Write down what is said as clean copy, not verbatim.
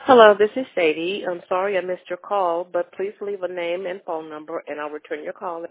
Hello, this is Sadie. I'm sorry I missed your call, but please leave a name and phone number, and I'll return your call